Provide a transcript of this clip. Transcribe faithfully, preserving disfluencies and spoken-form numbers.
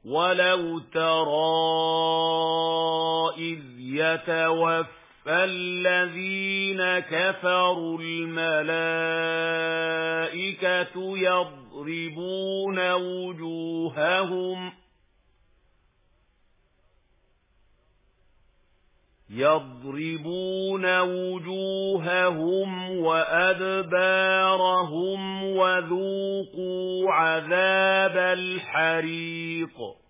وَلَوْ تَرَىٰ إِذْ يَتَوَفَّى الَّذِينَ كَفَرُوا الْمَلَائِكَةُ يَضْرِبُونَ وُجُوهَهُمْ يَضْرِبُونَ وُجُوهَهُمْ وَأَدْبَارَهُمْ وَذُوقُوا عَذَابَ الْحَرِيقِ